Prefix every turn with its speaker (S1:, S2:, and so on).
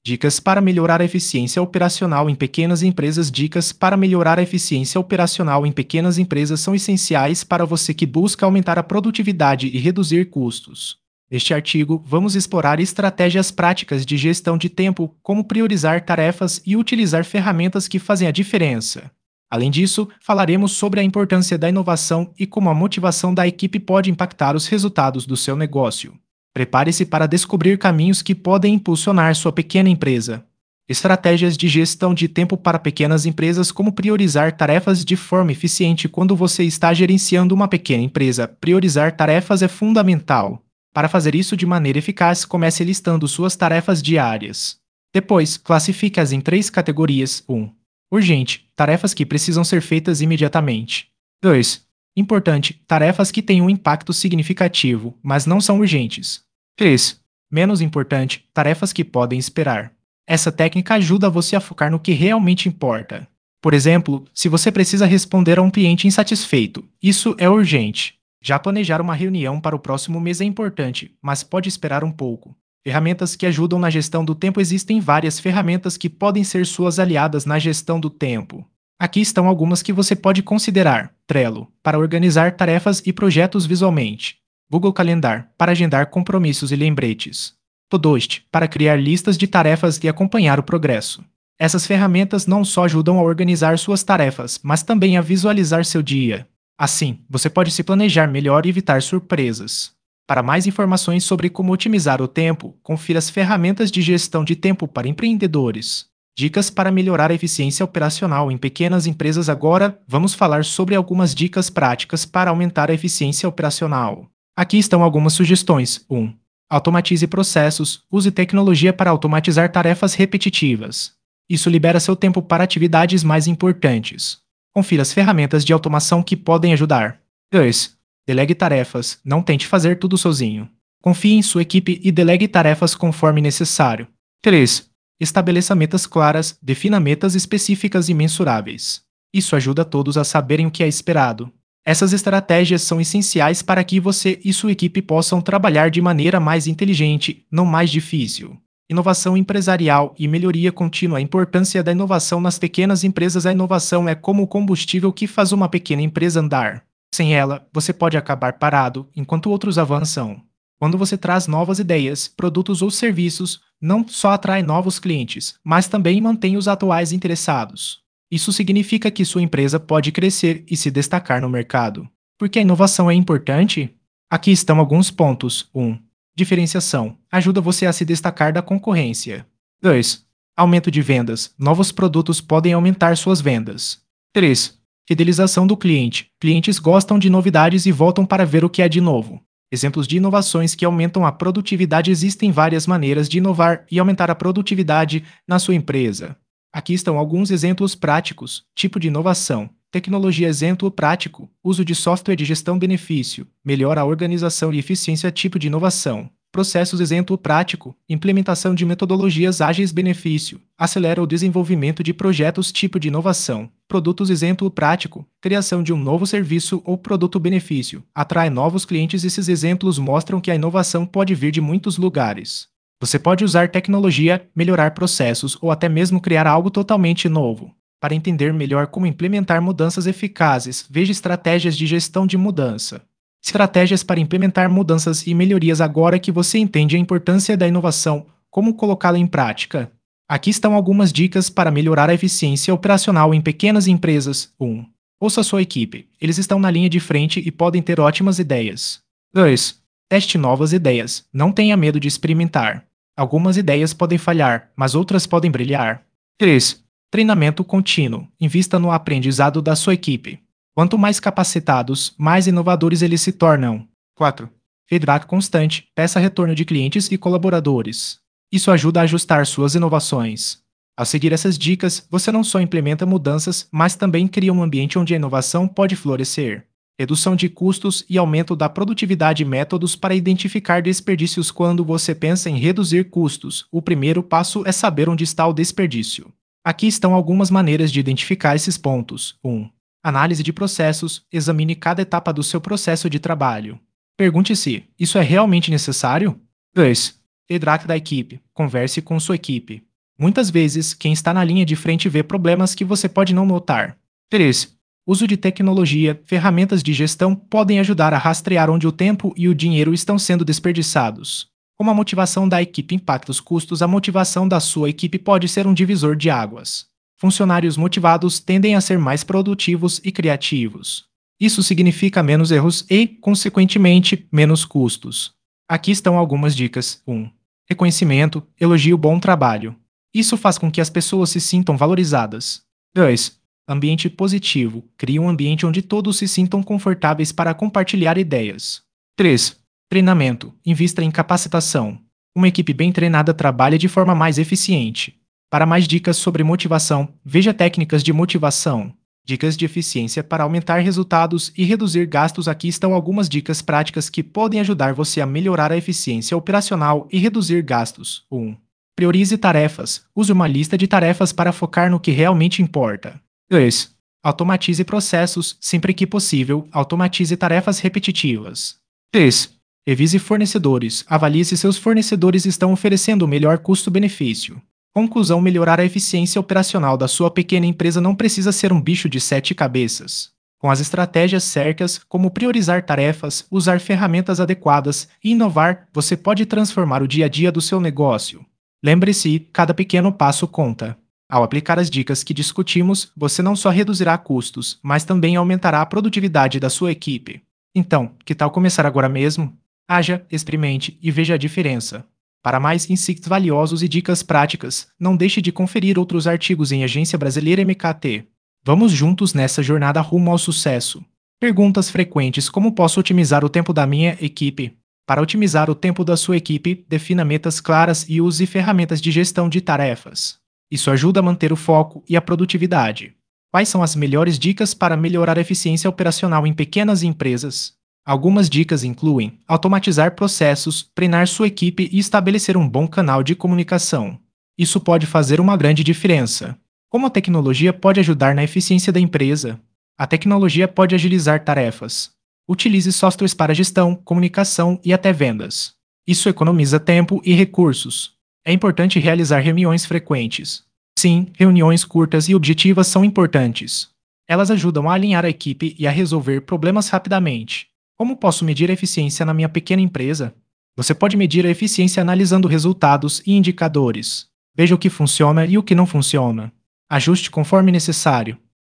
S1: Dicas para melhorar a eficiência operacional em pequenas empresas. Dicas para melhorar a eficiência operacional em pequenas empresas são essenciais para você que busca aumentar a produtividade e reduzir custos. Neste artigo, vamos explorar estratégias práticas de gestão de tempo, como priorizar tarefas e utilizar ferramentas que fazem a diferença. Além disso, falaremos sobre a importância da inovação e como a motivação da equipe pode impactar os resultados do seu negócio. Prepare-se para descobrir caminhos que podem impulsionar sua pequena empresa. Estratégias de gestão de tempo para pequenas empresas. Como priorizar tarefas de forma eficiente quando você está gerenciando uma pequena empresa. Priorizar tarefas é fundamental. Para fazer isso de maneira eficaz, comece listando suas tarefas diárias. Depois, classifique-as em 3 categorias. 1. Urgente, tarefas que precisam ser feitas imediatamente. 2. Importante, tarefas que têm um impacto significativo, mas não são urgentes. 3. Menos importante, tarefas que podem esperar. Essa técnica ajuda você a focar no que realmente importa. Por exemplo, se você precisa responder a um cliente insatisfeito, isso é urgente. Já planejar uma reunião para o próximo mês é importante, mas pode esperar um pouco. Ferramentas que ajudam na gestão do tempo. Existem várias ferramentas que podem ser suas aliadas na gestão do tempo. Aqui estão algumas que você pode considerar. Trello, para organizar tarefas e projetos visualmente. Google Calendar, para agendar compromissos e lembretes. Todoist, para criar listas de tarefas e acompanhar o progresso. Essas ferramentas não só ajudam a organizar suas tarefas, mas também a visualizar seu dia. Assim, você pode se planejar melhor e evitar surpresas. Para mais informações sobre como otimizar o tempo, confira as ferramentas de gestão de tempo para empreendedores. Dicas para melhorar a eficiência operacional em pequenas empresas. Agora, vamos falar sobre algumas dicas práticas para aumentar a eficiência operacional. Aqui estão algumas sugestões. 1. Automatize processos. Use tecnologia para automatizar tarefas repetitivas. Isso libera seu tempo para atividades mais importantes. Confira as ferramentas de automação que podem ajudar. 2. Delegue tarefas. Não tente fazer tudo sozinho. Confie em sua equipe e delegue tarefas conforme necessário. 3. Estabeleça metas claras, defina metas específicas e mensuráveis. Isso ajuda todos a saberem o que é esperado. Essas estratégias são essenciais para que você e sua equipe possam trabalhar de maneira mais inteligente, não mais difícil. Inovação empresarial e melhoria contínua. A importância da inovação nas pequenas empresas. A inovação é como o combustível que faz uma pequena empresa andar. Sem ela, você pode acabar parado enquanto outros avançam. Quando você traz novas ideias, produtos ou serviços, não só atrai novos clientes, mas também mantém os atuais interessados. Isso significa que sua empresa pode crescer e se destacar no mercado. Por que a inovação é importante? Aqui estão alguns pontos. 1. Diferenciação. Ajuda você a se destacar da concorrência. 2. Aumento de vendas. Novos produtos podem aumentar suas vendas. 3. Fidelização do cliente. Clientes gostam de novidades e voltam para ver o que há de novo. Exemplos de inovações que aumentam a produtividade. Existem várias maneiras de inovar e aumentar a produtividade na sua empresa. Aqui estão alguns exemplos práticos. Tipo de inovação. Tecnologia. Exemplo prático. Uso de software de gestão. Benefício. Melhora a organização e eficiência. Tipo de inovação. Processos. Exemplo prático. Implementação de metodologias ágeis. Benefício. Acelera o desenvolvimento de projetos. Tipo de inovação. Produtos. Exemplo prático. Criação de um novo serviço ou produto. Benefício. Atrai novos clientes. Esses exemplos mostram que a inovação pode vir de muitos lugares. Você pode usar tecnologia, melhorar processos ou até mesmo criar algo totalmente novo. Para entender melhor como implementar mudanças eficazes, veja estratégias de gestão de mudança. Estratégias para implementar mudanças e melhorias. Agora que você entende a importância da inovação, como colocá-la em prática? Aqui estão algumas dicas para melhorar a eficiência operacional em pequenas empresas. 1. Ouça sua equipe. Eles estão na linha de frente e podem ter ótimas ideias. 2. Teste novas ideias. Não tenha medo de experimentar. Algumas ideias podem falhar, mas outras podem brilhar. 3. Treinamento contínuo. Invista no aprendizado da sua equipe. Quanto mais capacitados, mais inovadores eles se tornam. 4. Feedback constante. Peça retorno de clientes e colaboradores. Isso ajuda a ajustar suas inovações. Ao seguir essas dicas, você não só implementa mudanças, mas também cria um ambiente onde a inovação pode florescer. Redução de custos e aumento da produtividade. Métodos para identificar desperdícios. Quando você pensa em reduzir custos, o primeiro passo é saber onde está o desperdício. Aqui estão algumas maneiras de identificar esses pontos. 1. Análise de processos. Examine cada etapa do seu processo de trabalho. Pergunte-se: isso é realmente necessário? 2. Feedback da equipe. Converse com sua equipe. Muitas vezes, quem está na linha de frente vê problemas que você pode não notar. 3. Uso de tecnologia, ferramentas de gestão podem ajudar a rastrear onde o tempo e o dinheiro estão sendo desperdiçados. Como a motivação da equipe impacta os custos, a motivação da sua equipe pode ser um divisor de águas. Funcionários motivados tendem a ser mais produtivos e criativos. Isso significa menos erros e, consequentemente, menos custos. Aqui estão algumas dicas. 1. Reconhecimento, elogio, bom trabalho. Isso faz com que as pessoas se sintam valorizadas. 2. Ambiente positivo. Cria um ambiente onde todos se sintam confortáveis para compartilhar ideias. 3. Treinamento. Invista em capacitação. Uma equipe bem treinada trabalha de forma mais eficiente. Para mais dicas sobre motivação, veja técnicas de motivação. Dicas de eficiência para aumentar resultados e reduzir gastos. Aqui estão algumas dicas práticas que podem ajudar você a melhorar a eficiência operacional e reduzir gastos. 1. Priorize tarefas. Use uma lista de tarefas para focar no que realmente importa. 2. Automatize processos. Sempre que possível, automatize tarefas repetitivas. 3. Revise fornecedores. Avalie se seus fornecedores estão oferecendo o melhor custo-benefício. Conclusão: melhorar a eficiência operacional da sua pequena empresa não precisa ser um bicho de 7 cabeças. Com as estratégias certas, como priorizar tarefas, usar ferramentas adequadas e inovar, você pode transformar o dia a dia do seu negócio. Lembre-se, cada pequeno passo conta. Ao aplicar as dicas que discutimos, você não só reduzirá custos, mas também aumentará a produtividade da sua equipe. Então, que tal começar agora mesmo? Haja, experimente e veja a diferença. Para mais insights valiosos e dicas práticas, não deixe de conferir outros artigos em Agência Brasileira MKT. Vamos juntos nessa jornada rumo ao sucesso. Perguntas frequentes: como posso otimizar o tempo da minha equipe? Para otimizar o tempo da sua equipe, defina metas claras e use ferramentas de gestão de tarefas. Isso ajuda a manter o foco e a produtividade. Quais são as melhores dicas para melhorar a eficiência operacional em pequenas empresas? Algumas dicas incluem automatizar processos, treinar sua equipe e estabelecer um bom canal de comunicação. Isso pode fazer uma grande diferença. Como a tecnologia pode ajudar na eficiência da empresa? A tecnologia pode agilizar tarefas. Utilize softwares para gestão, comunicação e até vendas. Isso economiza tempo e recursos. É importante realizar reuniões frequentes. Sim, reuniões curtas e objetivas são importantes. Elas ajudam a alinhar a equipe e a resolver problemas rapidamente. Como posso medir a eficiência na minha pequena empresa? Você pode medir a eficiência analisando resultados e indicadores. Veja o que funciona e o que não funciona. Ajuste conforme necessário.